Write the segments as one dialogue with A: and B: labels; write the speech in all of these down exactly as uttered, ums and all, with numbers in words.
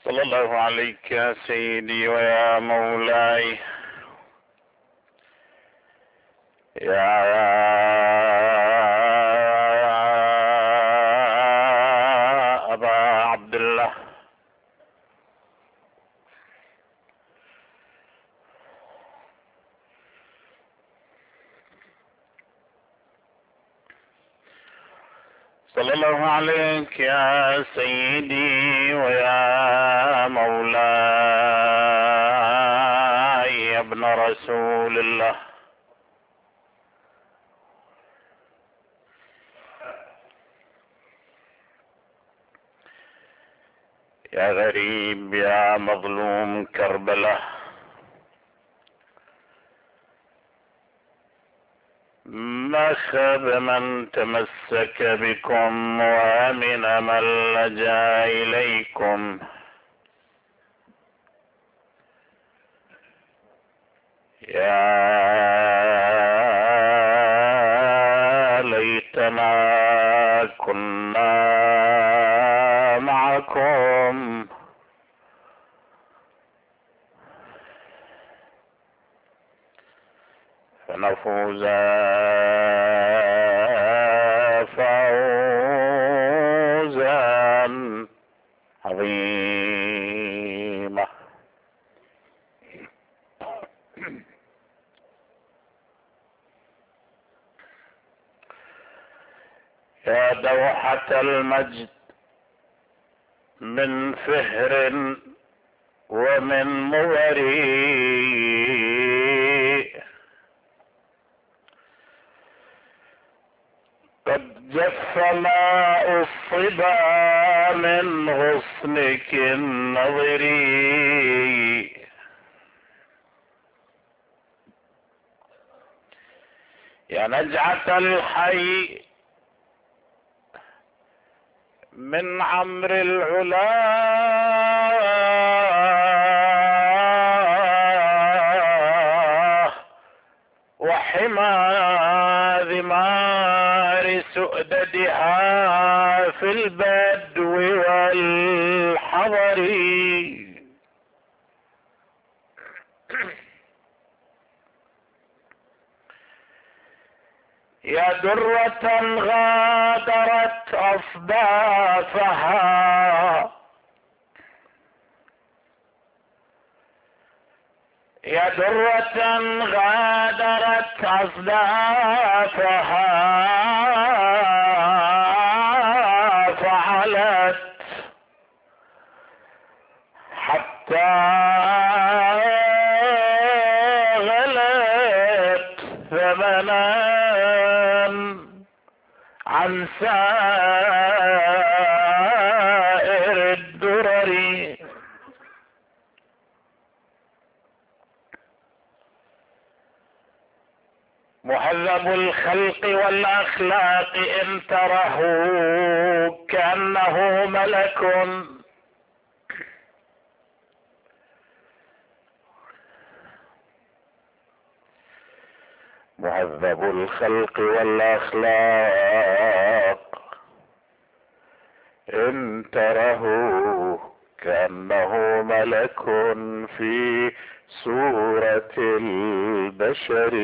A: صلى الله عليك يا سيدي ويا مولاي يا أبا عبد الله. صلى الله عليك يا سيدي ويا مولاي يا ابن رسول الله. يا غريب يا مظلوم كربلاء، ما خاب من تمسك بكم وامن من لجا اليكم. يا ليتنا كنا معكم فنفوز فوزا عظيما. يا دوحة المجد من فهر ومن موري، قد جف ماء الصبا من غصنك النظري. يا نجعة الحي من عمر العلا وحمى ذمار سؤددها في البدو والحضر. يا درة غادرت أصدافها، يا درة غادرت أصدافها فعلت حتى غلت ثمنا عن سائر الدرر. مهذب الخلق والأخلاق إن تره كأنه ملك، مهذب الخلق والأخلاق إن تره كأنه ملك في صورة البشر.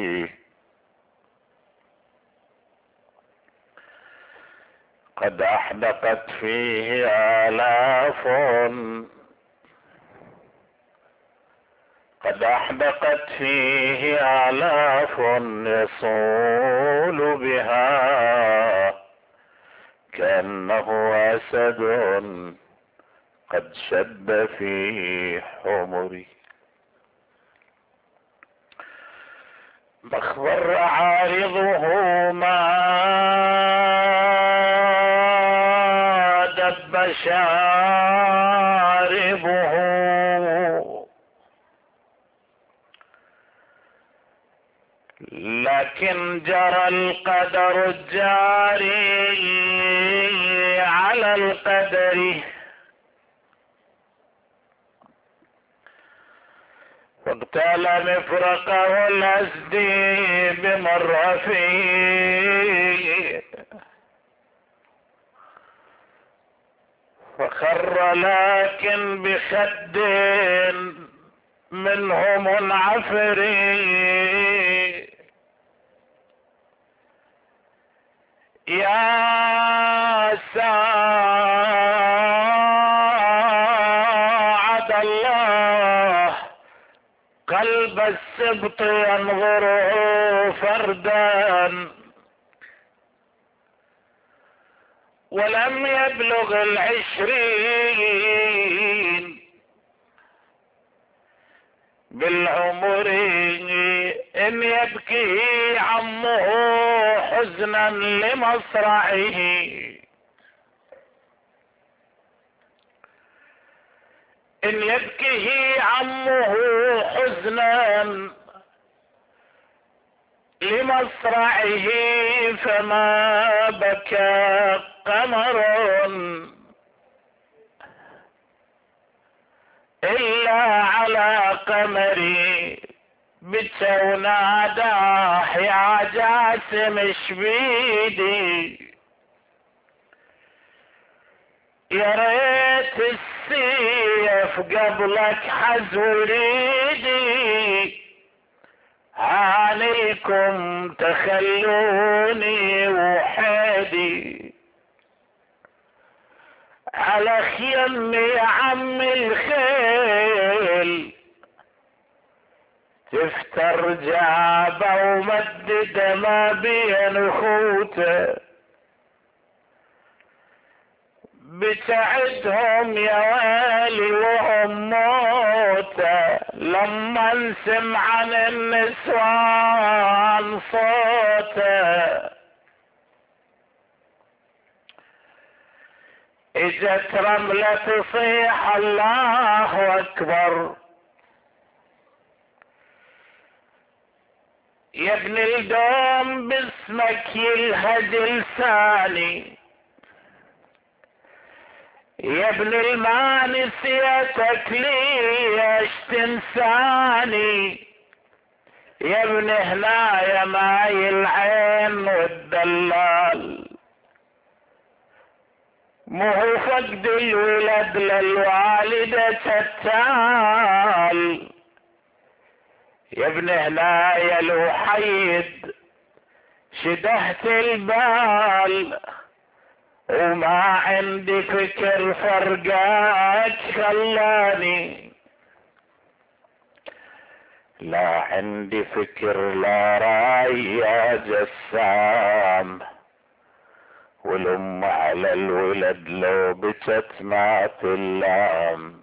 A: قد أحدقت فيه آلاف قد أحدقت فيه آلاف يصول بها كأنه أسد قد شب في حمري. مخضر عارضه ما دب شاربه، لكن جرى القدر الجاري على القدر. واغتال مفرقه الأسدي بمرفي خر لكن بخد منه منعفري يا ساعد الله قلب السبط ينظر فردا ولم يبلغ العشرين بالعمر إن يبكي عمه حزنا لمصرعه إن يبكيه عمه حزنا لمصرعه فما بكى قمر إلا على قمري بكى وناداه يا جاسم شبيدي يا ريت السيف قبلك حز وريدي عليكم تخلوني وحيدي على خيمي يا عم الخيل تفتر جابه ومدد ما بين اخوته بتعدهم يا ويلي وهم موته لما نسمع عن النسوان صوته اجت رملة تصيح الله اكبر يا ابن الدوم باسمك يلهج لساني يا ابن الما نسيتك ليش تنساني يا ابن هنا يا ماي العين والدلال مو هو فقد الولد للوالدة شتال يا ابن هنا يا الوحيد شدهت البال وما عندي فكر فرقاك خلاني لا عندي فكر لا راي يا جسام والام على الولد لو بكت ما تلام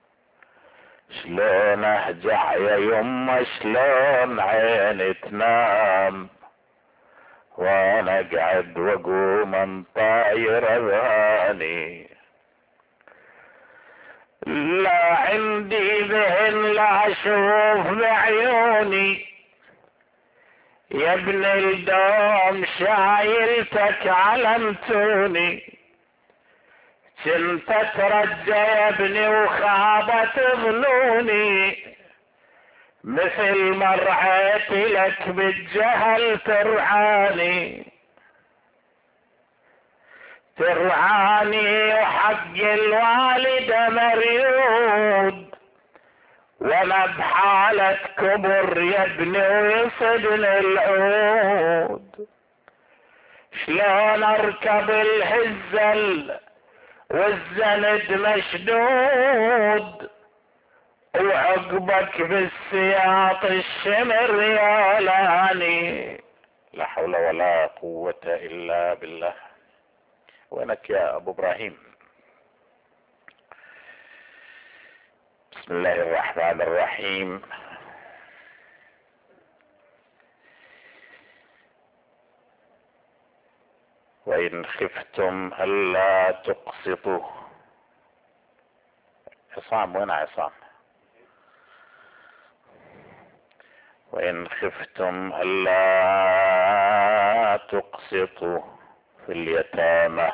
A: شلون اهجع يا يمه شلون عيني تنام وانا اقعد واقوم انطاير اذاني لا عندي ذهن لا اشوف بعيوني يا ابن الدوم شايلتك علمتوني كنت اترجى يا ابني وخابت ظنوني مثل ما رعيت لك بالجهل ترعاني ترعاني وحق الوالدة مريود وانا بحالة كبر يا ابني ويصدني العود شلون اركب الهزل والزند مشدود وعقبك بالسياط الشمر يا لاني لا حول ولا قوة الا بالله. وينك يا ابو ابراهيم؟ بسم الله الرحمن الرحيم. وإن خفتم ألا تقسطوا. عصام وين عصام؟ وإن خفتم ألا تقسطوا في اليتامى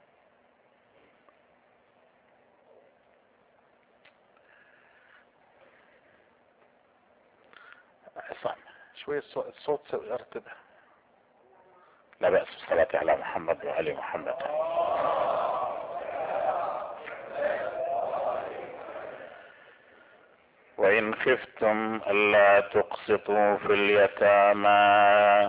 A: عصام شوية الصوت ارتبه. لا بأس بالصلاة على محمد وعلي محمد. وإن خفتم ألا تقسطوا في اليتامى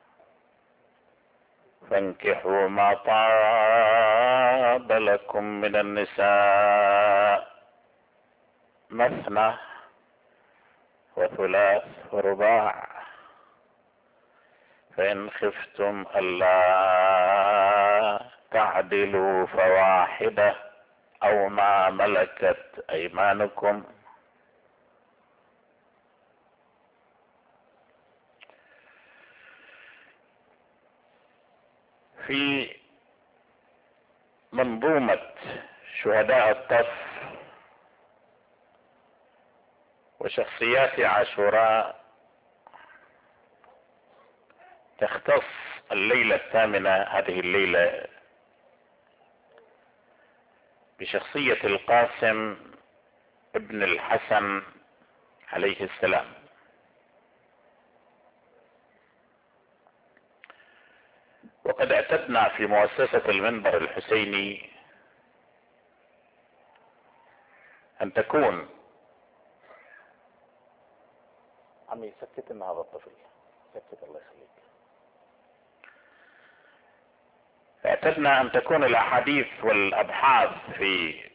A: فانكحوا ما طاب لكم من النساء مثنى وثلاث ورباع، فإن خفتم ألا تعدلوا فواحدة أو ما ملكت أيمانكم. في منظومة شهداء الطف وشخصيات عاشوراء تختص الليلة الثامنة، هذه الليلة، بشخصية القاسم ابن الحسن عليه السلام. وقد اعتدنا في مؤسسة المنبر الحسيني أن تكون عمي سكت لنا هذا الطفل، سكت الله يخليك. اعتدنا أن تكون الأحاديث والأبحاث في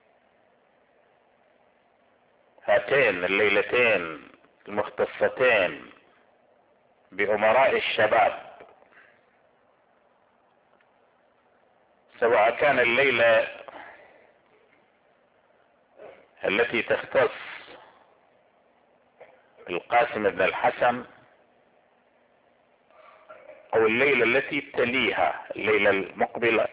A: هاتين الليلتين المختصتين بأمراء الشباب، سواء كان الليلة التي تختص بالقاسم بن الحسن أو الليلة التي تليها، الليلة المقبلة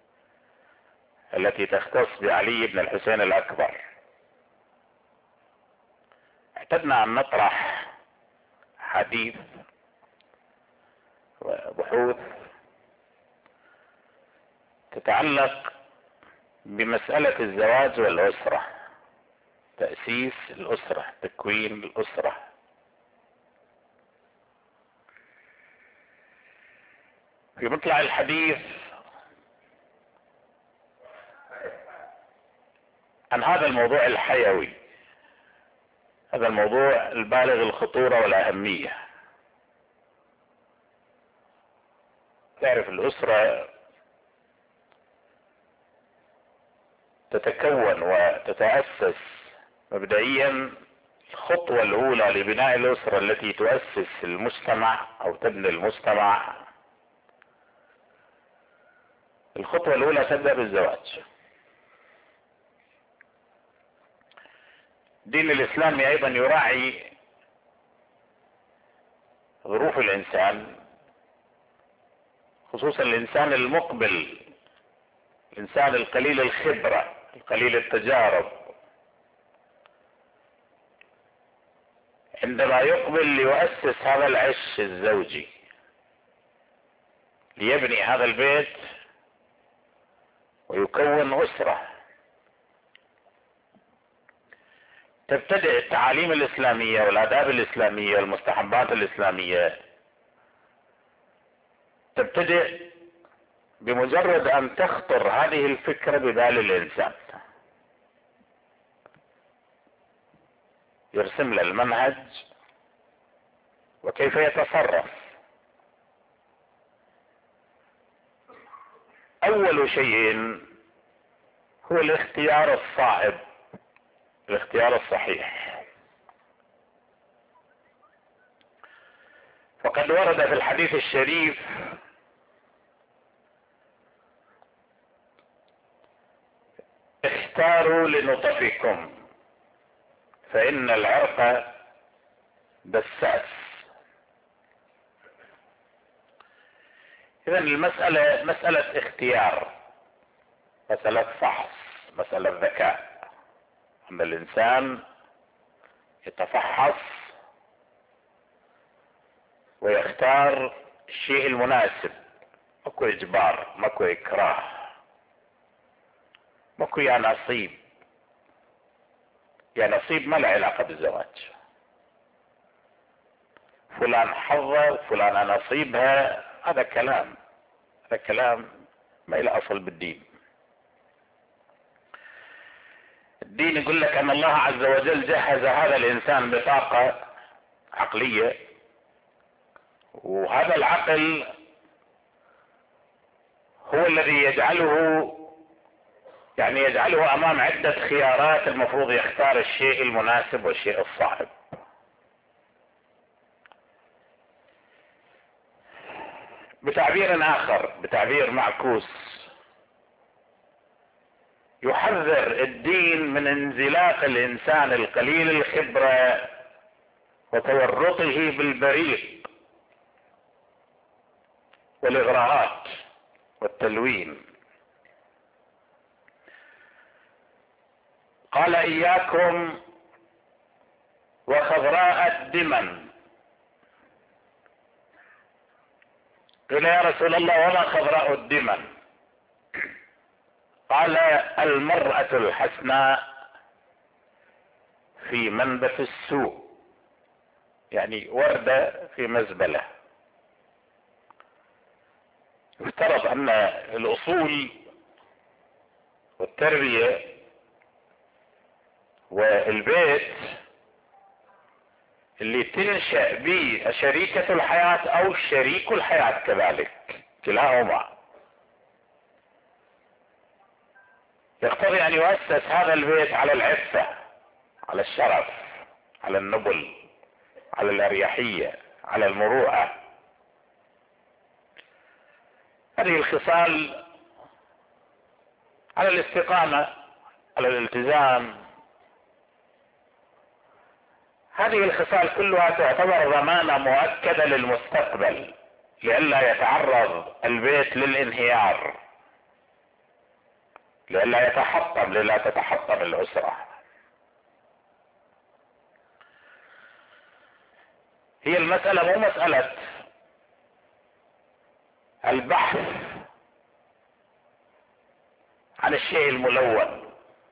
A: التي تختص بعلي بن الحسين الأكبر، اعتدنا أن نطرح حديث وبحوث تتعلق بمسألة الزواج والأسرة، تأسيس الأسرة، تكوين الأسرة. في مطلع الحديث عن هذا الموضوع الحيوي، هذا الموضوع البالغ الخطورة والأهمية. تعرف الأسرة تتكون وتتأسس مبدئيا، الخطوة الأولى لبناء الأسرة التي تؤسس المجتمع أو تبني المجتمع، الخطوة الأولى تبدأ بالزواج. الدين الإسلامي أيضا يراعي ظروف الإنسان، خصوصا الإنسان المقبل، الإنسان القليل الخبرة القليل التجارب، عندما يقبل ليؤسس هذا العش الزوجي، ليبني هذا البيت ويكون أسرة. تبتدئ التعاليم الإسلامية والآداب الإسلامية والمستحبات الإسلامية، تبتدئ بمجرد أن تخطر هذه الفكرة ببال الإنسان، يرسم له المنهج وكيف يتصرف. أول شيء هو الاختيار الصائب، الاختيار الصحيح. فقد ورد في الحديث الشريف اختاروا لنطفكم فإن العرق دساس. إذن المسألة مسألة اختيار، مسألة فحص، مسألة ذكاء، أن الإنسان يتفحص ويختار الشيء المناسب. ماكو إجبار، ماكو إكراه، ماكو يا نصيب. يا نصيب ما له علاقة بالزواج، فلان حظه وفلان نصيبها، هذا كلام، هذا كلام ما له أصل بالدين. الدين يقول لك ان الله عز وجل جهز هذا الانسان بطاقة عقلية، وهذا العقل هو الذي يجعله يعني يجعله امام عدة خيارات، المفروض يختار الشيء المناسب والشيء الصعب. بتعبير اخر، بتعبير معكوس، يحذر الدين من انزلاق الانسان القليل الخبرة وتورطه بالبريق والاغراءات والتلوين. قال اياكم وخضراء الدمن. قيل يا رسول الله وما خضراء الدمن؟ قال المرأة الحسناء في منبت السوء، يعني وردة في مزبلة. يفترض ان الاصول والتربية والبيت اللي تنشأ به شريكة الحياة او شريك الحياة كذلك، كلاهما يقتضي ان يؤسس هذا البيت على العفة، على الشرف، على النبل، على الاريحية، على المروءة. هذه الخصال، على الاستقامة، على الالتزام، هذه الخصال كلها تعتبر ضمانة مؤكدة للمستقبل لئلا يتعرض البيت للانهيار، لئلا يتحطم، لئلا تتحطم الأسرة. هي المسألة مو مسألة البحث عن الشيء الملون،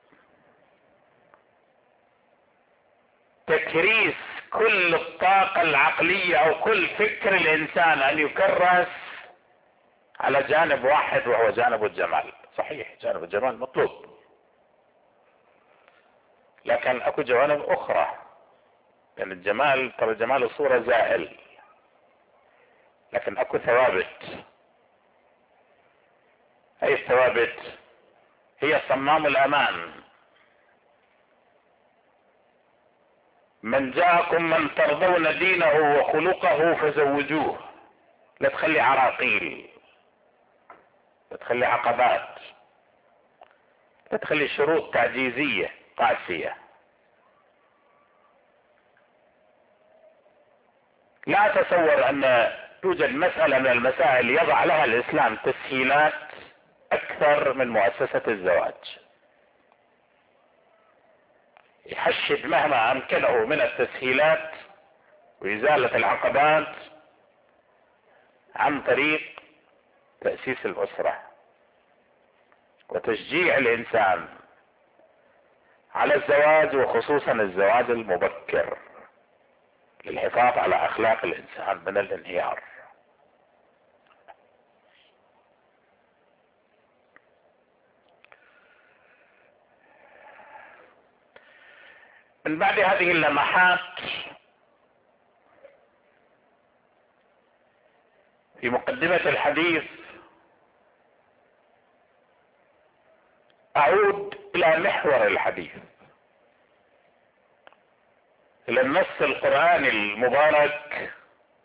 A: تكريس كل الطاقة العقلية او كل فكر الانسان ان يكرس على جانب واحد وهو جانب الجمال. صحيح جانب الجمال مطلوب، لكن اكو جوانب اخرى، لان الجمال ترى جمال الصورة زائل، لكن اكو ثوابت. هي الثوابت هي صمام الامان. من جاءكم من ترضون دينه وخلقه فزوجوه. لا تخلي عراقيل، لا تخلي عقبات، لا تخلي شروط تعجيزية قاسية. لا أتصور أن توجد مسألة من المسائل يضع لها الإسلام تسهيلات أكثر من مؤسسة الزواج. يحشد مهما أمكنه من التسهيلات وإزالة العقبات عن طريق تأسيس الأسرة وتشجيع الإنسان على الزواج، وخصوصا الزواج المبكر، للحفاظ على أخلاق الإنسان من الانهيار. من بعد هذه اللمحات في مقدمة الحديث أعود إلى محور الحديث، إلى النص القرآني المبارك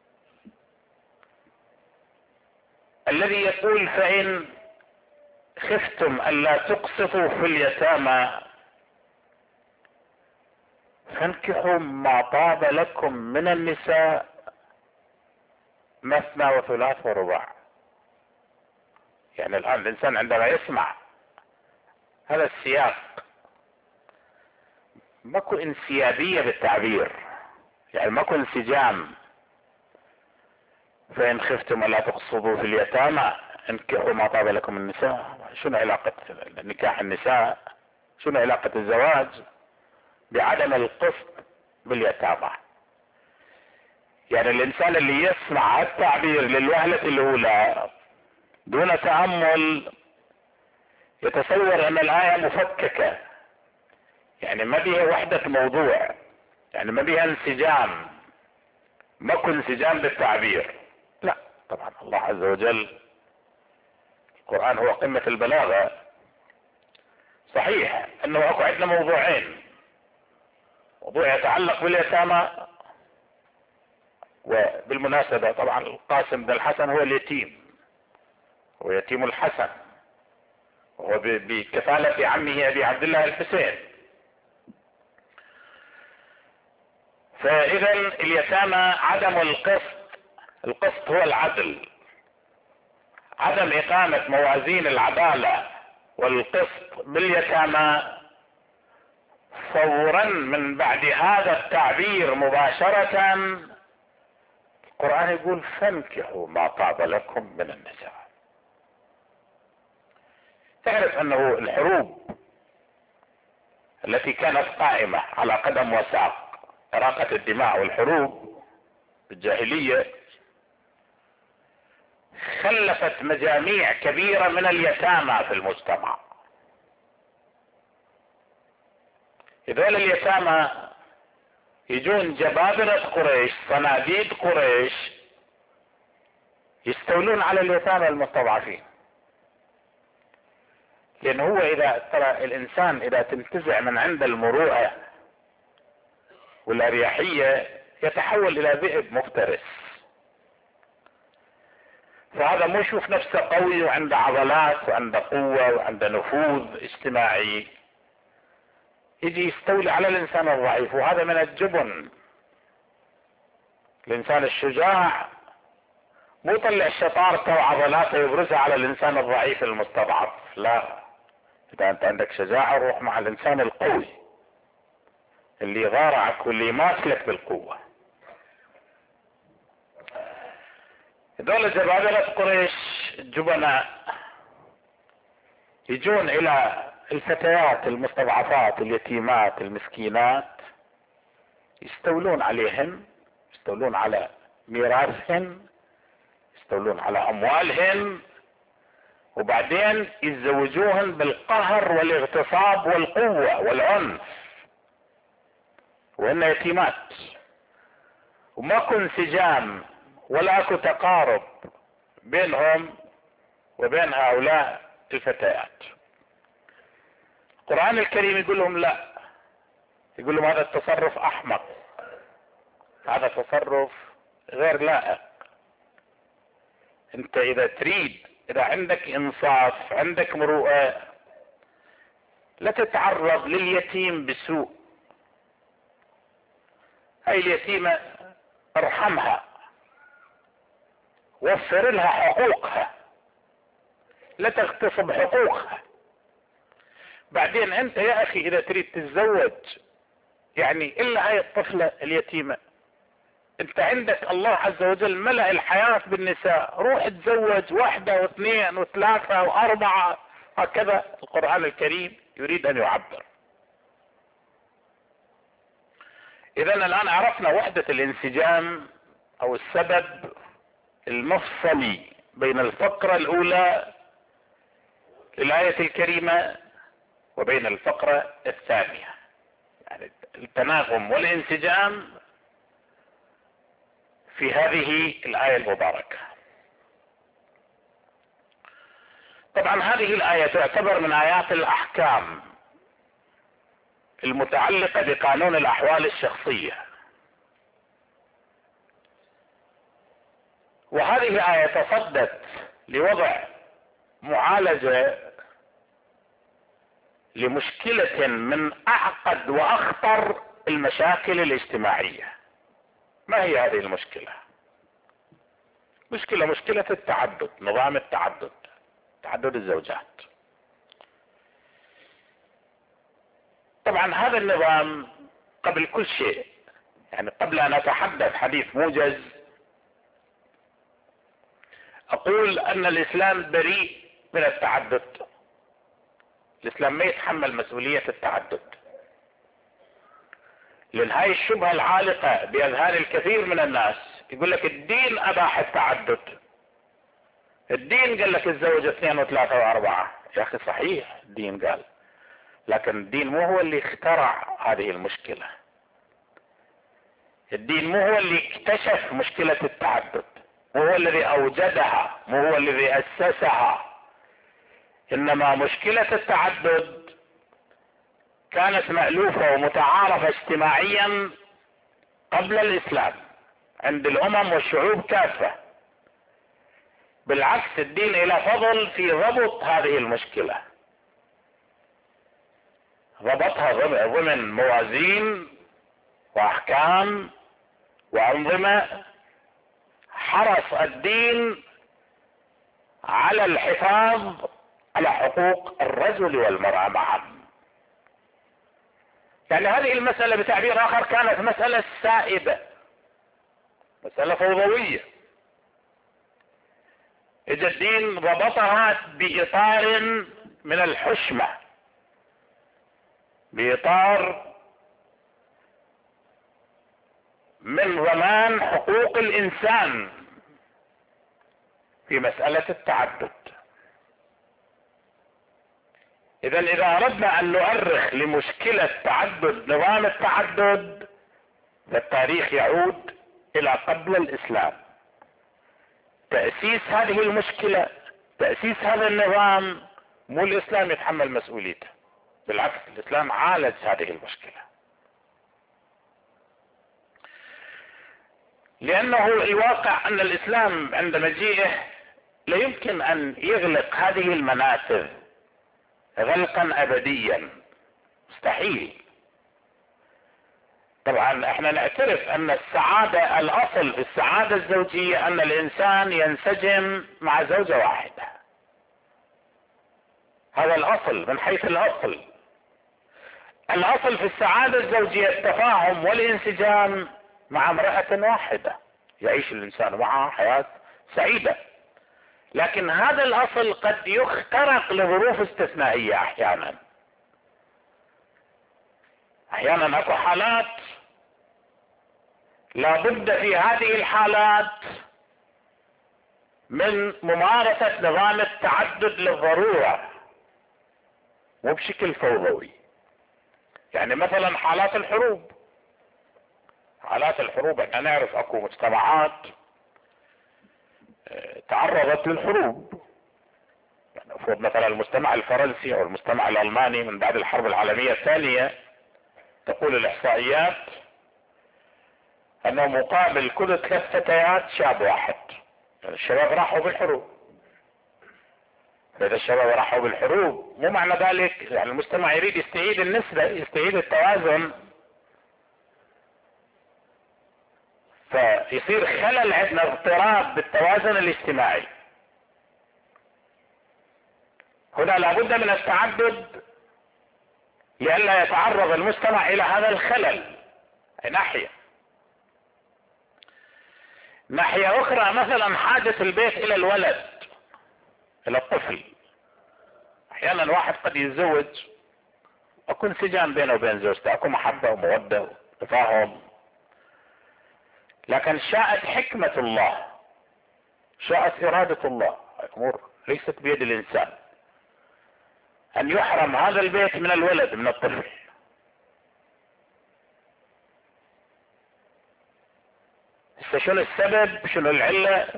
A: الذي يقول: فإن خفتم ألا تقسطوا في اليتامى فانكحوا ما طاب لكم من النساء مثنى وثلاث ورباع. يعني الآن الإنسان عندما يسمع هذا السياق ماكو انسيابية بالتعبير، يعني ماكو انسجام. فإن خفتم ألا تقصدوا في اليتامى انكحوا ما طاب لكم من النساء. شنو علاقة نكاح النساء، شنو علاقة الزواج بعدم القسط باليتامى؟ يعني الإنسان اللي يسمع التعبير للوهلة الأولى دون تأمل يتصور أن الآية مفككة، يعني ما بيها وحدة موضوع، يعني ما بيها انسجام، ماكو انسجام بالتعبير. لا طبعا الله عز وجل القرآن هو قمة البلاغة. صحيح انه اكو عندنا موضوعين، موضوع يتعلق باليتامى، وبالمناسبة طبعا القاسم بن الحسن هو اليتيم، هو يتيم الحسن، وهو بكفالة عمه ابي عبد الله الحسين. فاذا اليتامى عدم القسط، القسط هو العدل، عدم اقامة موازين العدالة والقسط باليتامى فورا من بعد هذا التعبير مباشرة القرآن يقول فانكحوا ما طاب لكم من النساء. تعرف انه الحروب التي كانت قائمة على قدم وساق، إراقة الدماء والحروب بالجاهلية، خلفت مجاميع كبيرة من اليتامى في المجتمع. هذول اليتامى يجون جبابرة قريش، صناديد قريش، يستولون على اليتامى المستضعفين. لان هو اذا ترى الانسان اذا تنتزع من عند المروءة والاريحية يتحول الى ذئب مفترس. فهذا مو يشوف نفسه قوي وعنده عضلات وعنده قوة وعنده نفوذ اجتماعي، يجي يستولي على الانسان الضعيف، وهذا من الجبن. الانسان الشجاع مو يطلع شطارته وعضلاته يبرزها على الانسان الضعيف المستضعف، لا، اذا انت عندك شجاعة روح مع الانسان القوي اللي يغارعك واللي يماثلك بالقوة. هذول جبابرة قريش الجبناء يجون الى الفتيات المستضعفات اليتيمات المسكينات، يستولون عليهن، يستولون على ميراثهن، يستولون على اموالهن، وبعدين يتزوجوهن بالقهر والاغتصاب والقوة والعنف، وهن يتيمات، وماكو انسجام ولا اكو تقارب بينهم وبين هؤلاء الفتيات. القرآن الكريم يقول لهم لا، يقول لهم هذا التصرف احمق، هذا تصرف غير لائق. انت اذا تريد، اذا عندك انصاف، عندك مروءة، لا تتعرض لليتيم بسوء. هاي اليتيمة ارحمها، وفر لها حقوقها، لا تغتصب حقوقها. بعدين انت يا اخي اذا تريد تتزوج، يعني الا هاي الطفلة اليتيمة، انت عندك الله عز وجل ملأ الحياة بالنساء، روح تزوج واحدة واثنين وثلاثة واربعة، هكذا القرآن الكريم يريد ان يعبر. اذا الان عرفنا وحدة الانسجام او السبب المفصلي بين الفقرة الاولى للآية الكريمة وبين الفقرة الثانية، يعني التناغم والانسجام في هذه الآية المباركة. طبعا هذه الآية تعتبر من آيات الأحكام المتعلقة بقانون الأحوال الشخصية، وهذه آية تصدت لوضع معالجة لمشكلة من أعقد وأخطر المشاكل الاجتماعية. ما هي هذه المشكلة؟ مشكلة مشكلة التعدد، نظام التعدد، تعدد الزوجات. طبعا هذا النظام قبل كل شيء، يعني قبل ان اتحدث حديث موجز، اقول ان الاسلام بريء من التعدد. الاسلام ما يتحمل مسؤولية التعدد، لان هاي الشبهة العالقة باذهان الكثير من الناس. يقول لك الدين اباح التعدد، الدين قال لك الزوج اثنين وثلاثة واربعة. يا اخي صحيح الدين قال، لكن الدين مو هو اللي اخترع هذه المشكلة. الدين مو هو اللي اكتشف مشكلة التعدد، مو هو الذي اوجدها، مو هو الذي اسسها. انما مشكلة التعدد كانت مألوفة ومتعارفة اجتماعيا قبل الاسلام عند الامم والشعوب كافة. بالعكس الدين له فضل في ضبط هذه المشكلة، ضبطها ضمن موازين واحكام وانظمة. حرص الدين على الحفاظ على حقوق الرجل والمرأة معا. يعني هذه المسألة بتعبير اخر كانت مسألة سائبة، مسألة فوضوية. اذا الدين ضبطها باطار من الحشمة، باطار من ضمان حقوق الانسان في مسألة التعدد. اذا اذا اردنا ان نؤرخ لمشكلة تعدد نظام التعدد، فالتاريخ يعود الى قبل الاسلام. تأسيس هذه المشكلة، تأسيس هذا النظام، مو الاسلام يتحمل مسؤوليته، بالعكس الاسلام عالج هذه المشكلة. لانه الواقع ان الاسلام عند مجيئه لا يمكن ان يغلق هذه المنافذ غلقا ابديا، مستحيل. طبعا احنا نعترف ان السعادة، الاصل في السعادة الزوجية ان الانسان ينسجم مع زوجة واحدة، هذا الاصل من حيث الاصل. الاصل في السعادة الزوجية التفاهم والانسجام مع امرأة واحدة يعيش الانسان معها حياة سعيدة. لكن هذا الاصل قد يخترق لظروف استثنائية احيانا. احيانا اكو حالات لابد في هذه الحالات من ممارسة نظام التعدد للضرورة، مو بشكل فوضوي. يعني مثلا حالات الحروب، حالات الحروب احنا نعرف اكو مجتمعات تعرضت للحروب. يعني افرض مثلا المجتمع الفرنسي او المجتمع الالماني من بعد الحرب العالمية الثانية، تقول الاحصائيات انه مقابل كل ثلاث فتيات شاب واحد. يعني الشباب راحوا بالحروب. اذا الشباب راحوا بالحروب مو معنى ذلك يعني المجتمع يريد يستعيد النسبة، يستعيد التوازن، فيصير خلل عندنا، اضطراب بالتوازن الاجتماعي. هنا لابد من التعدد لئلا يتعرض المجتمع الى هذا الخلل. ناحية ناحية اخرى مثلا حاجة البيت الى الولد، الى الطفل. احيانا واحد قد يتزوج اكون انسجام بينه وبين زوجته، اكو محبة ومودة وتفاهم، لكن شاءت حكمة الله، شاءت ارادة الله، الامور ليست بيد الانسان، ان يحرم هذا البيت من الولد، من الطفل. شنو السبب؟ شنو العلة؟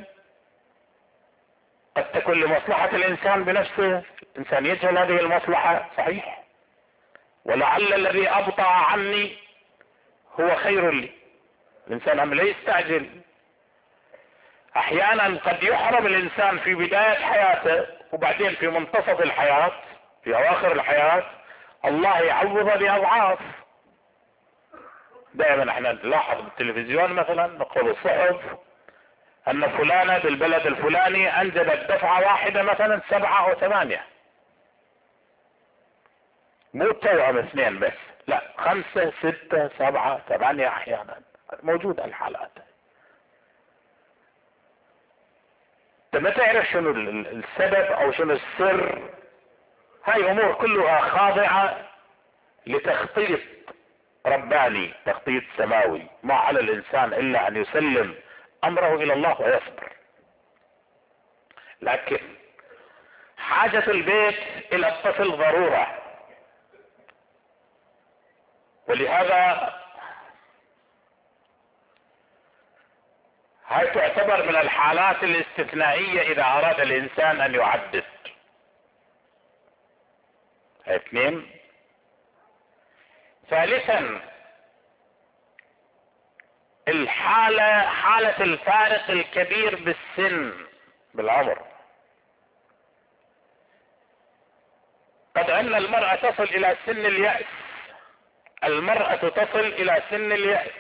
A: قد تكون لمصلحة الانسان بنفسه، الانسان يجهل هذه المصلحة، صحيح، ولعل الذي ابطأ عني هو خير لي. الانسان هم لا يستعجل. احيانا قد يحرم الانسان في بداية حياته، وبعدين في منتصف الحياة، في اواخر الحياة الله يعوضه باضعاف. دائما احنا نلاحظ بالتلفزيون مثلا، نقول الصحف ان فلانة بالبلد الفلاني انجبت دفعة واحدة مثلا سبعة او ثمانية، مو توأم اثنين بس، لا خمسة ستة سبعة ثمانية احيانا، موجود الحالات. انت ما تعرف شنو السبب او شنو السر. هاي امور كلها خاضعة لتخطيط رباني، تخطيط سماوي، ما على الانسان الا ان يسلم امره الى الله ويصبر. لكن حاجة البيت الى الطفل ضرورة، ولهذا هاي تعتبر من الحالات الاستثنائية إذا أراد الإنسان أن يعدد. اثنين. ثالثا الحالة حالة الفارق الكبير بالسن بالعمر. قد أن المرأة تصل إلى سن اليأس، المرأة تصل إلى سن اليأس،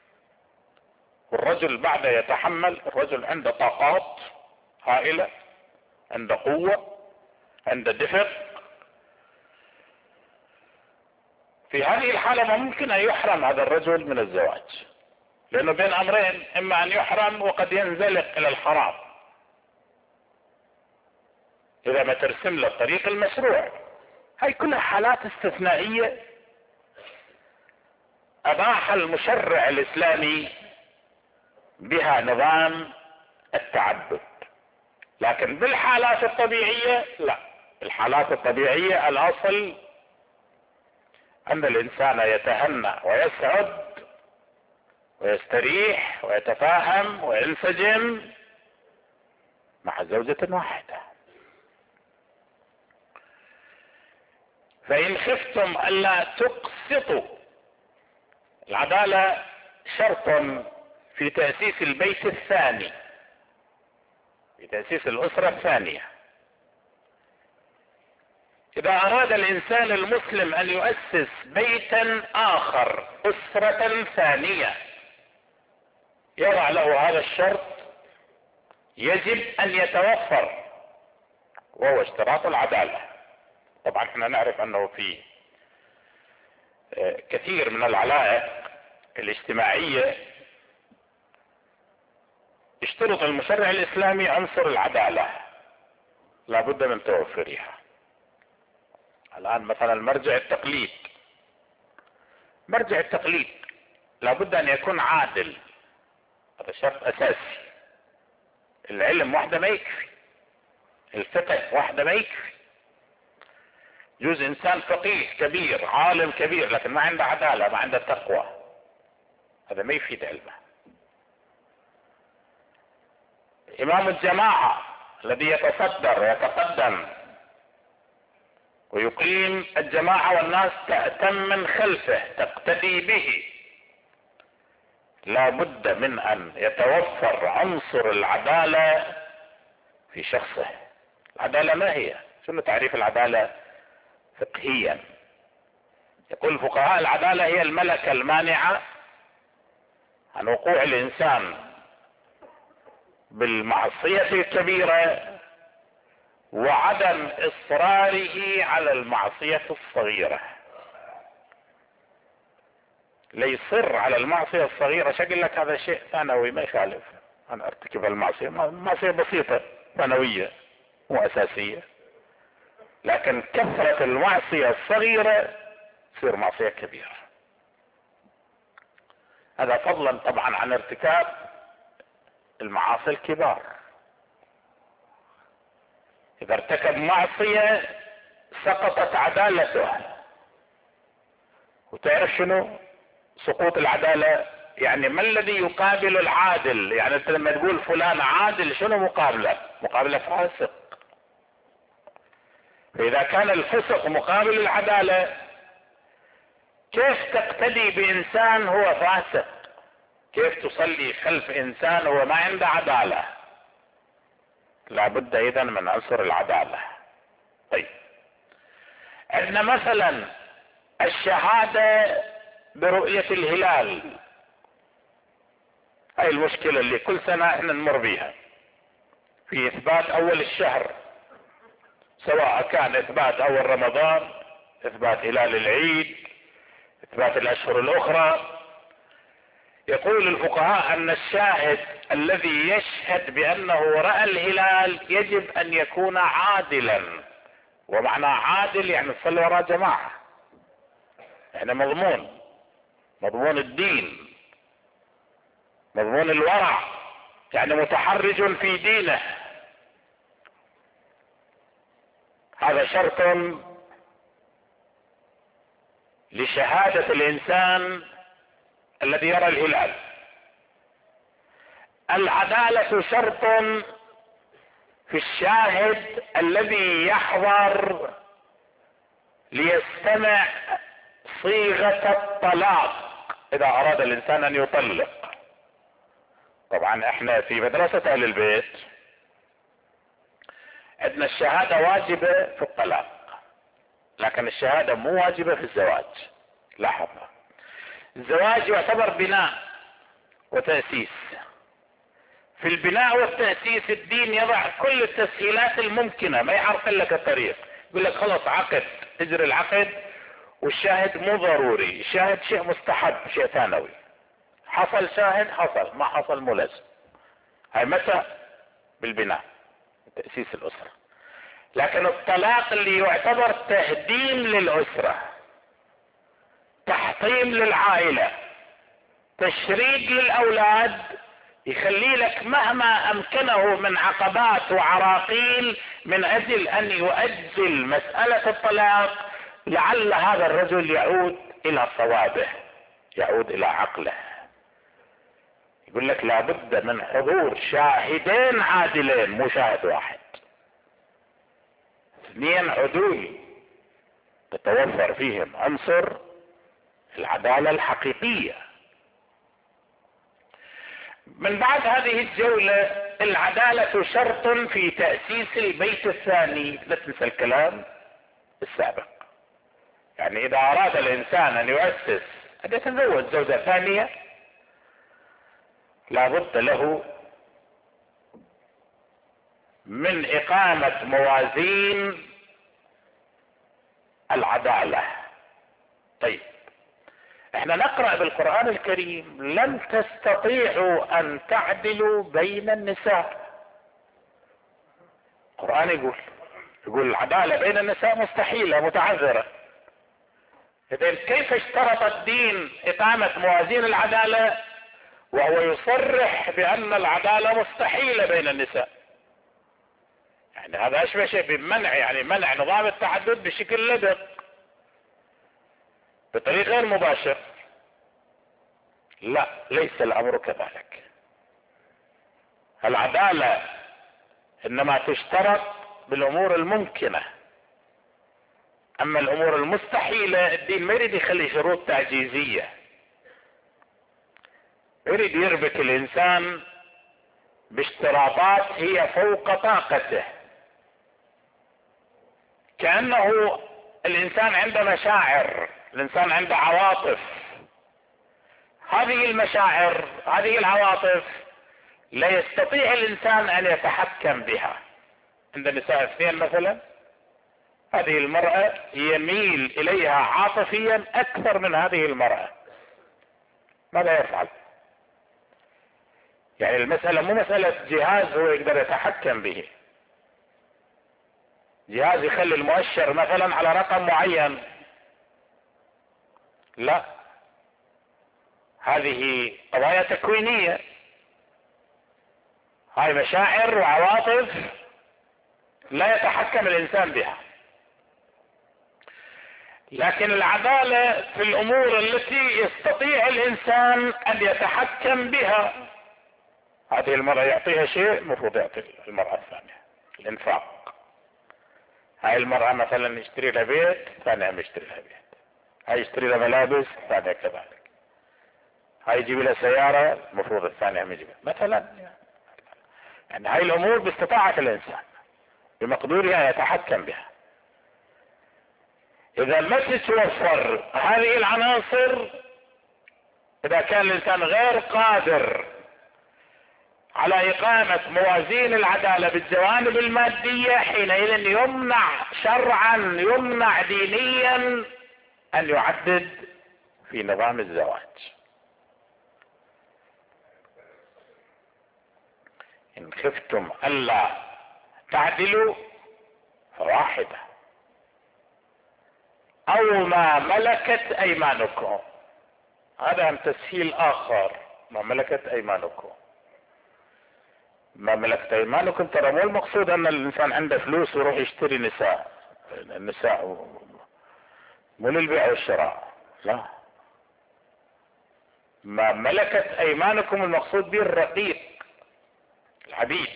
A: والرجل بعد يتحمل. الرجل عنده طاقات هائلة، عنده قوة، عنده دفء. في هذه الحالة ما ممكن أن يحرم هذا الرجل من الزواج، لأنه بين أمرين: إما أن يحرم وقد ينزلق إلى الحرام إذا ما ترسم له الطريق المشروع. هاي كلها حالات استثنائية أباح المشرع الإسلامي بها نظام التعدد. لكن بالحالات الطبيعية لا، الحالات الطبيعية الأصل أن الإنسان يتهنى ويسعد ويستريح ويتفاهم وينسجم مع زوجة واحدة. فإن خفتم ألا تقسطوا، العدالة شرط في تأسيس البيت الثاني، في تأسيس الأسرة الثانية. إذا أراد الإنسان المسلم أن يؤسس بيتا آخر، أسرة ثانية، يضع له هذا الشرط يجب أن يتوفر، وهو اشتراط العدالة. طبعا احنا نعرف أنه في كثير من العلائق الاجتماعية يشترط المشرع الإسلامي عنصر العدالة، لا بد من توفرها. الآن مثلا مرجع التقليد، مرجع التقليد لا بد أن يكون عادل، هذا شرط أساسي. العلم وحده ما يكفي، الفقه وحده ما يكفي. يجوز إنسان فقيه كبير، عالم كبير، لكن ما عنده عدالة، ما عنده تقوى، هذا ما يفيد علمه. إمام الجماعة الذي يتصدر ويتقدم ويقيم الجماعة والناس تأتم من خلفه تقتدي به، لا بد من أن يتوفر عنصر العدالة في شخصه. العدالة ما هي؟ شنو تعريف العدالة فقهيا؟ يقول الفقهاء: العدالة هي الملكة المانعة عن وقوع الإنسان بالمعصية الكبيرة وعدم إصراره على المعصية الصغيرة. ليصر على المعصية الصغيرة، شكل لك هذا شيء ثانوي ما يخالف، أنا أرتكب المعصية، معصية بسيطة ثانوية مو أساسية. لكن كثرة المعصية الصغيرة تصير معصية كبيرة. هذا فضلا طبعا عن ارتكاب المعاصي الكبار. إذا ارتكب معصية سقطت عدالته. وتعرف شنو سقوط العدالة؟ يعني ما الذي يقابل العادل؟ يعني انت لما تقول فلان عادل شنو مقابله؟ مقابله فاسق. فإذا كان الفسق مقابل العدالة، كيف تقتدي بإنسان هو فاسق؟ كيف تصلي خلف إنسان هو ما عنده عدالة؟ لابد إذن من عنصر العدالة. طيب، عندنا مثلا الشهادة برؤية الهلال، هاي المشكلة اللي كل سنة احنا نمر بيها في إثبات أول الشهر، سواء كان إثبات أول رمضان، إثبات هلال العيد، إثبات الأشهر الأخرى. يقول الفقهاء أن الشاهد الذي يشهد بأنه رأى الهلال يجب أن يكون عادلا. ومعنى عادل يعني تصلي وراء جماعة، يعني مضمون مضمون الدين، مضمون الورع، يعني متحرج في دينه. هذا شرط لشهادة الإنسان الذي يرى الهلال. العدالة شرط في الشاهد الذي يحضر ليستمع صيغة الطلاق إذا أراد الإنسان أن يطلق. طبعا احنا في مدرسة أهل البيت عندنا الشهادة واجبة في الطلاق، لكن الشهادة مو واجبة في الزواج. لاحظ، الزواج يعتبر بناء وتأسيس. في البناء والتأسيس الدين يضع كل التسهيلات الممكنة، ما يعرقل لك الطريق، يقول لك خلاص عقد، اجري العقد، والشاهد مو ضروري، الشاهد شيء مستحب، شيء ثانوي. حصل شاهد حصل، ما حصل مو لازم. هاي متى؟ بالبناء تأسيس الأسرة. لكن الطلاق اللي يعتبر تهديم للأسرة، تحطيم للعائلة، تشريد للأولاد، يخلي لك مهما أمكنه من عقبات وعراقيل من أجل أن يؤجل مسألة الطلاق، لعل هذا الرجل يعود إلى صوابه، يعود إلى عقله. يقول لك لابد من حضور شاهدين عادلين، مو شاهد واحد، اثنين عدول تتوفر فيهم عنصر العدالة الحقيقية. من بعد هذه الجولة، العدالة شرط في تأسيس البيت الثاني. لا تنسى الكلام السابق. يعني إذا أراد الإنسان أن يؤسس أن يتزوج زوجة ثانية، لابد له من إقامة موازين العدالة. طيب، احنا نقرأ بالقرآن الكريم لن تستطيعوا ان تعدلوا بين النساء. القرآن يقول يقول العدالة بين النساء مستحيلة متعذرة. إذن كيف اشترط الدين إقامة موازين العدالة وهو يصرح بأن العدالة مستحيلة بين النساء؟ يعني هذا أشبه شيء بمنع، يعني منع نظام التعدد بشكل لدق بطريق غير مباشر. لا، ليس الأمر كذلك. العدالة إنما تشترط بالأمور الممكنة، أما الأمور المستحيلة الدين ما يريد يخلي شروط تعجيزية، يريد يربك الإنسان باشتراطات هي فوق طاقته. كأنه الإنسان عنده مشاعر، الإنسان عنده عواطف. هذه المشاعر، هذه العواطف لا يستطيع الإنسان أن يتحكم بها. عند النساء اثنين مثلا، هذه المرأة يميل إليها عاطفيا أكثر من هذه المرأة، ماذا يفعل؟ يعني المسألة مو مسألة جهاز هو يقدر يتحكم به، جهاز يخلي المؤشر مثلا على رقم معين، لا، هذه قضايا تكوينية، هاي مشاعر وعواطف لا يتحكم الإنسان بها. لكن العدالة في الأمور التي يستطيع الإنسان أن يتحكم بها. هذه المرأة يعطيها شيء، مفروض يعطي المرأة الثانية. الإنفاق، هاي المرأة مثلا يشتري لها بيت، ثانية هم يشتري لها بيت، هاي يشتري لها ملابس، ثانية كذلك، هاي يجيب لها سيارة، مفروض الثانية هم يجيب مثلا. يعني هاي الأمور باستطاعة الإنسان بمقدوره أن يتحكم بها. إذا ما تتوفر هذه العناصر، إذا كان الإنسان غير قادر على إقامة موازين العدالة بالجوانب المادية، حينئذ يمنع شرعا، يمنع دينيا أن يعدد في نظام الزواج. إن خفتم ألا تعدلوا فواحدة أو ما ملكت أيمانكم. هذا هم تسهيل آخر، ما ملكت أيمانكم. ما ملكت أيمانكم ترى مو المقصود أن الإنسان عنده فلوس ويروح يشتري نساء، النساء مو للبيع والشراء، لا، ما ملكت ايمانكم المقصود به الرقيق، العبيد.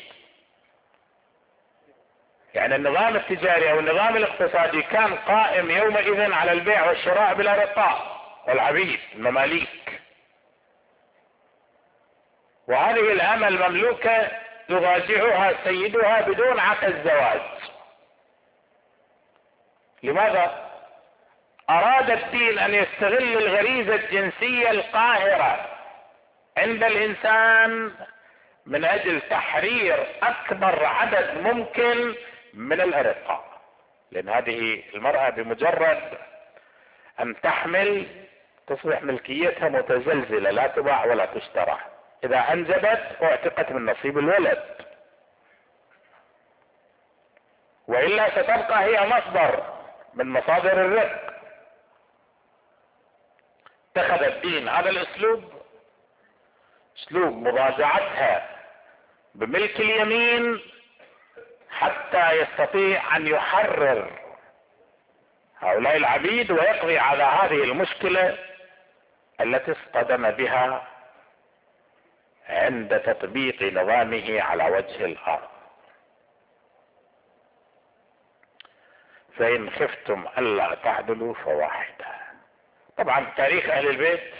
A: يعني النظام التجاري او النظام الاقتصادي كان قائم يومئذ على البيع والشراء بالارقاء والعبيد المماليك، وهذه الامة المملوكة يراجعها سيدها بدون عقد زواج. لماذا؟ اراد الدين ان يستغل الغريزة الجنسية القاهرة عند الانسان من اجل تحرير اكبر عدد ممكن من الارقاء، لان هذه المرأة بمجرد ان تحمل تصبح ملكيتها متزلزلة، لا تباع ولا تشترى. اذا انجبت اعتقت من نصيب الولد، والا ستبقى هي مصدر من مصادر الرزق. اتخذ الدين هذا الاسلوب، اسلوب مضاجعتها بملك اليمين، حتى يستطيع ان يحرر هؤلاء العبيد ويقضي على هذه المشكلة التي اصطدم بها عند تطبيق نظامه على وجه الارض. فإن خفتم ألا تعدلوا فواحدة. طبعا تاريخ أهل البيت،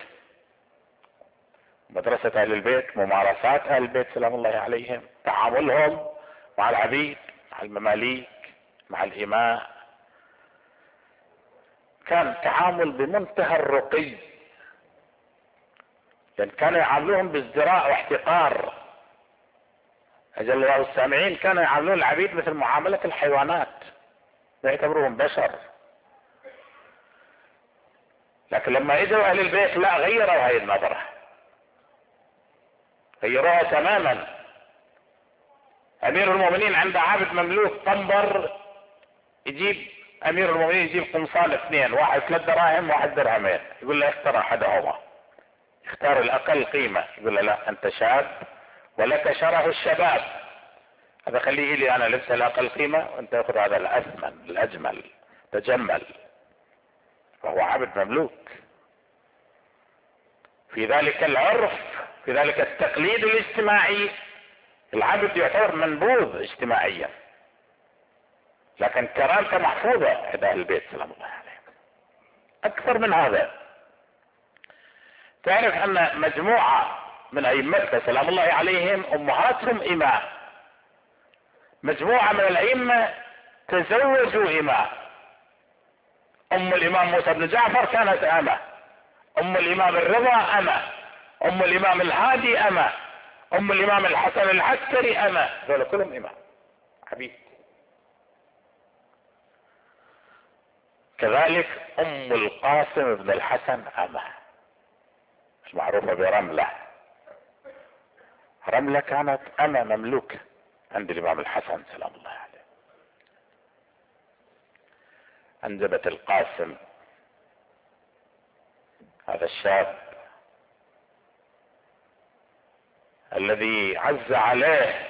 A: مدرسة أهل البيت، ممارسات أهل البيت سلام الله عليهم، تعاملهم مع العبيد، مع المماليك، مع الإماء، كان تعامل بمنتهى الرقي، لأن كانوا يعاملوهم بازدراء واحتقار. أجل الله السامعين كانوا يعاملون العبيد مثل معاملة الحيوانات، لا يعتبروهم بشر. لكن لما اجوا اهل البيت لا، غيروا هذه النظرة، غيروها تماما. امير المؤمنين عنده عبد مملوك قنبر، يجيب امير المؤمنين يجيب قمصان اثنين، واحد ثلاث دراهم واحد درهمين، يقول له اختر احدهما، اختار الاقل قيمة، يقول له لا انت شاب ولك شره الشباب، هذا خليه لي انا لبس الاقل قيمة، وانت اخذ هذا الاثمن الاجمل تجمل. فهو عبد مملوك. في ذلك العرف، في ذلك التقليد الاجتماعي، العبد يعتبر منبوذ اجتماعيا، لكن كرامته محفوظة عند اهل البيت سلام الله عليهم. اكثر من هذا، تعرف ان مجموعة من ائمتنا سلام الله عليهم امهاتهم اماء، مجموعة من الائمة تزوجوا اماء. ام الامام موسى بن جعفر كانت امة، ام الامام الرضا امة، ام الامام الهادي امة، ام الامام الحسن العسكري امة، دول كلهم اماء عبيد. كذلك ام القاسم بن الحسن امة، المعروفة برملة. رملة كانت امة مملوكة عند الامام الحسن سلام الله عليه. انجبت القاسم، هذا الشاب الذي عز عليه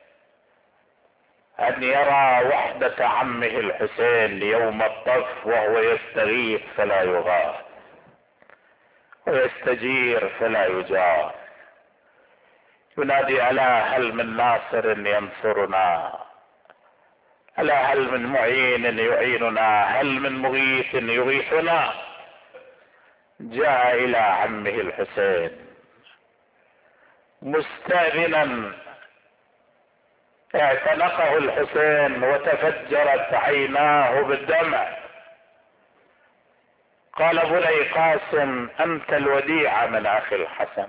A: ان يرى وحدة عمه الحسين يوم الطف وهو يستغيث فلا يغاث، ويستجير فلا يجار، ينادي الا هل من ناصر ينصرنا، الا هل من معين يعيننا، هل من مغيث يغيثنا. جاء الى عمه الحسين مستأذنا، اعتنقه الحسين وتفجرت عيناه بالدمع. قال بني قاسم انت الوديعة من اخي الحسن.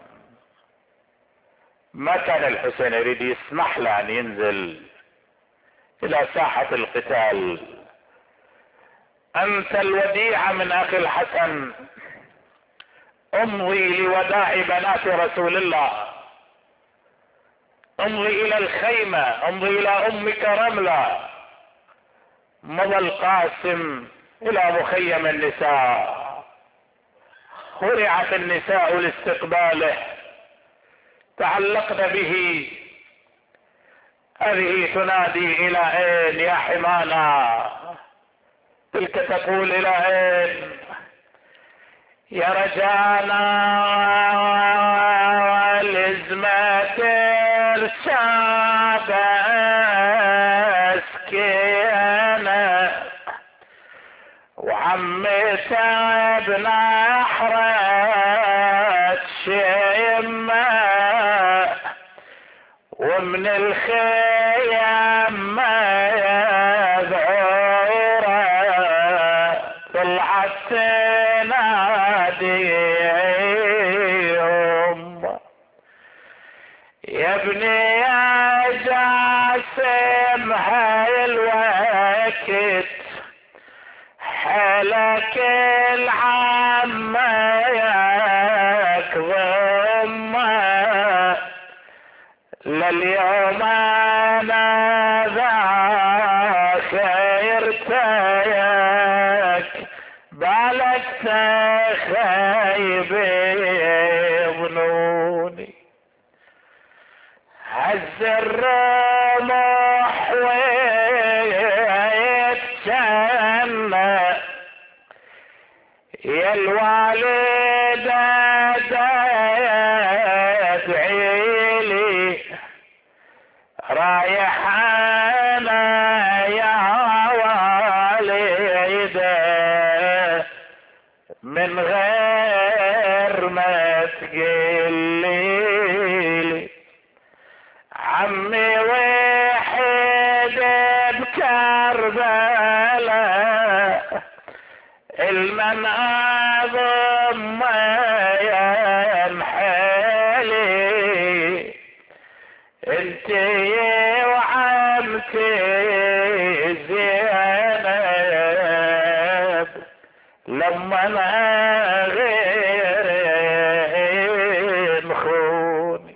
A: ما كان الحسين يريد يسمح له ان ينزل الى ساحة القتال. انت الوديعة من اخي الحسن، امضي لوداع بنات رسول الله، امضي الى الخيمة، امضي الى امك رملة. مضى القاسم الى مخيم النساء، هرعت النساء لاستقباله، تعلقن به. هذه تنادي الى اين يا حمانا، تلك تقول الى اين. يا رجانا لزمة ارشاد اسكينا وعمت ابن احرج شيمة ومن الخيام ما يذعوره طلعت تناديهم يا ابني يا جاسم هاي الوقت حلك العم يكظم لليوم انا ذا خيرتك بالك تخيب ظنوني هز الرمح ويتجنى يا الوالدة ادعيلي رايح انا يا والدة من غير ما تقليلي عمي وحيد بكربلاء المن اضم ينحلي انتي وعمتي زينب لما انا غير مخوني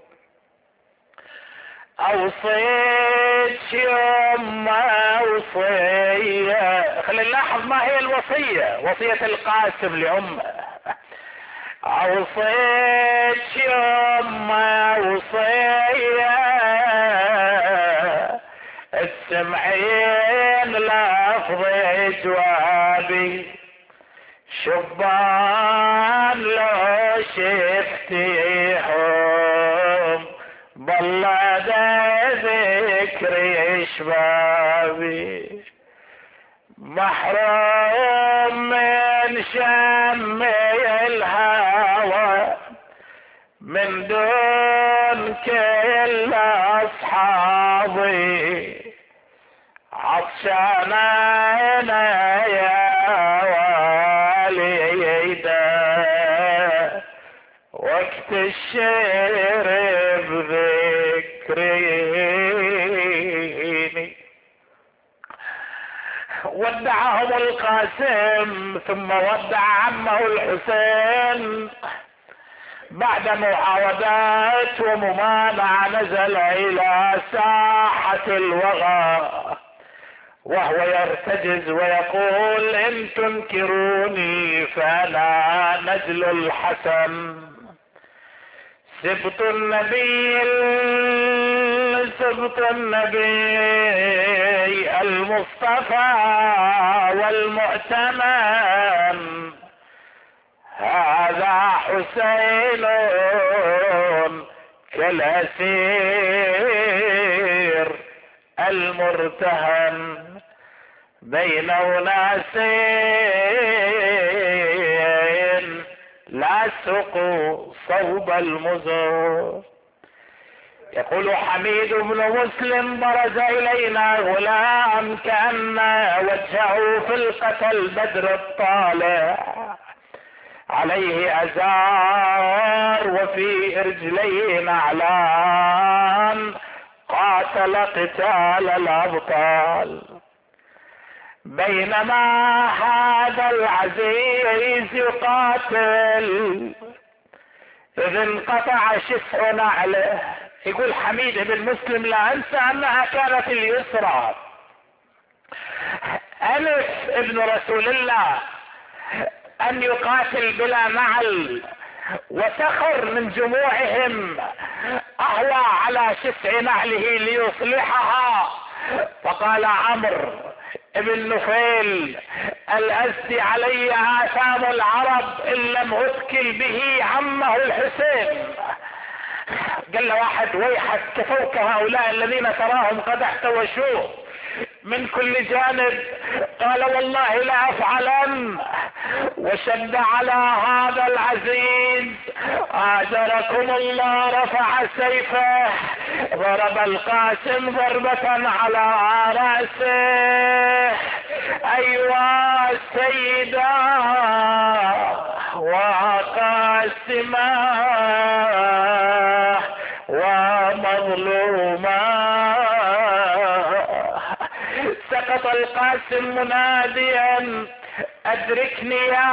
A: اوصيت يوم ما وصية خلينا نلاحظ ما هي الوصية وصية القاسم لأمه اوصيت يوم ما وصية السمعين لفظ جوابي شبان لو شفتيهم بالله ذكري شبابي محروم من شمي الهوى من دون كل اصحابي عطشان انا يا والدة وقت الشرب ذكريني ودعهم القاسم ثم ودع عمه الحسين بعد معاودات وممانعة نزل الى ساحة الوغى وهو يرتجز ويقول ان تنكروني فانا نجل الحسن سبط النبي سبط النبي المصطفى والمؤتمن هذا حسين كالأسير المرتهن بين أناسين لا سقوا صوب المزور. يقول حميد بن مسلم برز إلينا غلام كأن وجهه فلقة البدر الطالع عليه أزار وفي رجليه نعلان قاتل قتال الأبطال بينما هذا العزيز يقاتل إذ انقطع شسع نعله. يقول حميد بن مسلم لا أنسى أنها كانت اليسرى. أنس ابن رسول الله أن يقاتل بلا نعل وسخر من جموعهم أهوى على شسع نعله ليصلحها. فقال عمرو ابن نفيل الأزدي علي آثام العرب إن لم أثكل به عمه الحسين. قال له واحد ويحك كفوك هؤلاء الذين تراهم قد احتوشوه من كل جانب. قال والله لا أفعلن. وشد على هذا العزيز آجركم الله، رفع سيفه ضرب القاسم ضربة على رأسه. أيها السيدة وقاسمة ومظلومة. سقط القاسم مناديا أدركني يا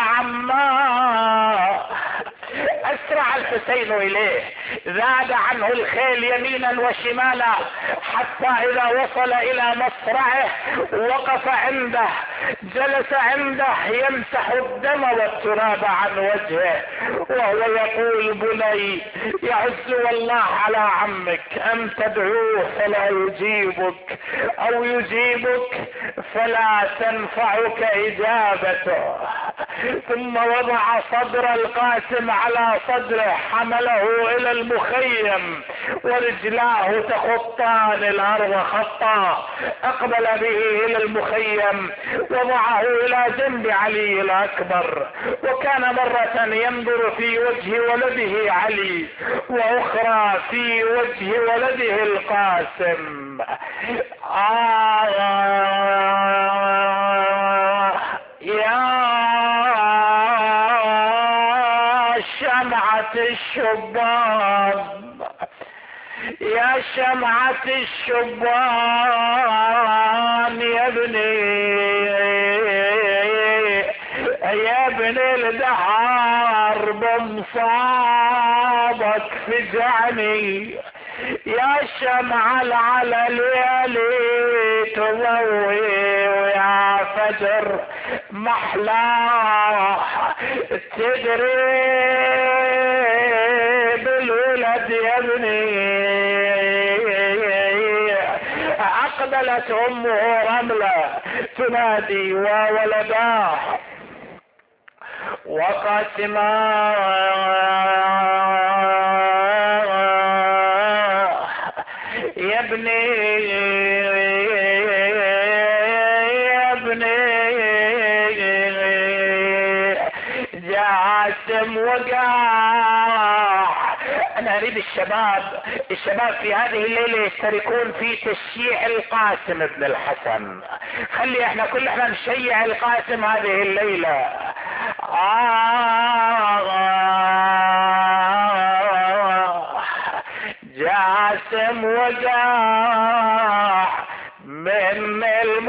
A: عما. أسرع الحسين إليه، زاد عنه الخيل يمينا وشمالا حتى إذا وصل إلى مصرعه وقف عنده، جلس عنده يمسح الدم والتراب عن وجهه وهو يقول بني يعز والله على عمك أن تدعوه فلا يجيبك أو يجيبك فلا تنفعك إجابته. ثم وضع صدر القاسم على صدره، حمله إلى المخيم ورجلاه تخطان الأرض خطا، أقبل به إلى المخيم، وضعه إلى جنب علي الأكبر، وكان مرة ينظر في وجه ولده علي وأخرى في وجه ولده القاسم. آه يا شمعة الشبان، يا شمعة الشبان يا ابني يا ابني الدهر بمصابك فجعني، يا شمعة على ليالي تضوي ويا فجر محلاه تدري بالولد يا ابني. أقبلت أمه رملة تنادي وولداه وقاسماه يا ابني يا ابني. جاسم وقع. انا اريد الشباب الشباب في هذه الليلة يشتركون في تشييع القاسم ابن الحسن. خلي احنا كل احنا نشيع القاسم هذه الليلة. آه جاسم وقع من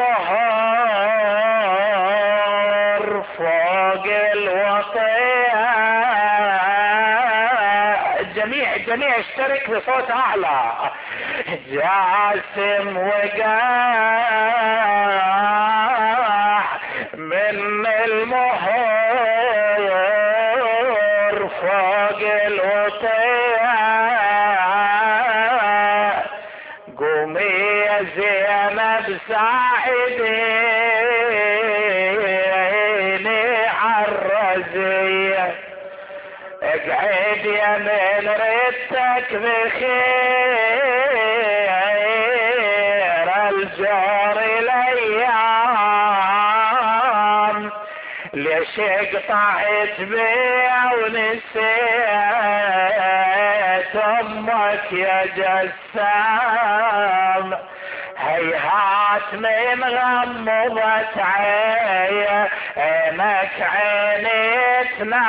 A: المهر فوق الوطية. جميع جميع اشترك بصوت اعلى. جاسم وقع من المهر فوق الوطية. قومي يا زينب ساعديني عالرزية، اقعد يا من ردتك بخير الجار الايام. ليش قطعت بيا ونسيت امك يا جسام. هيهات من غمضت عينك عيني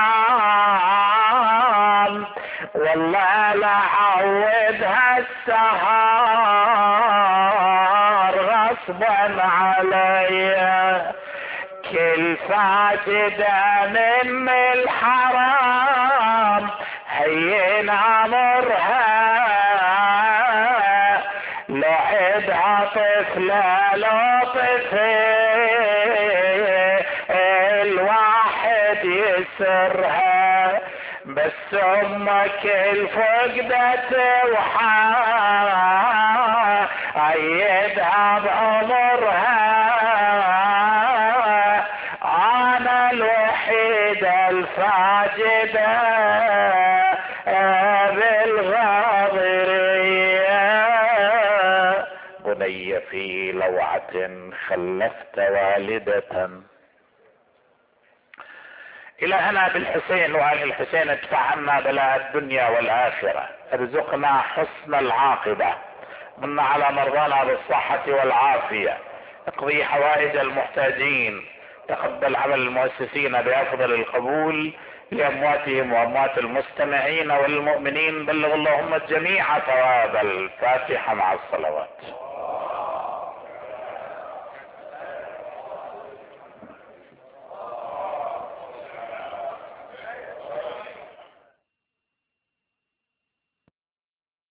A: تنام، والله لا عودها السهر غصبا عليا. كل فاتدة من الحرام هين امرها، لعبها طفلة لو طفل الواحد يسرها، بس امك الفقدة وحايدها بعمرها. بالغاضرية بني في لوعة خلفت والدة. إلهنا بالحسين وآل الحسين ادفع عنا بلاء الدنيا والآخرة، ارزقنا حسن العاقبة، من على مرضانا بالصحة والعافية، اقضي حوائج المحتاجين، تقبل عمل المؤسسين بأفضل القبول لأمواتهم وأموات المستمعين والمؤمنين، بلغ اللهم الجميع ثواب الفاتحة مع الصلوات.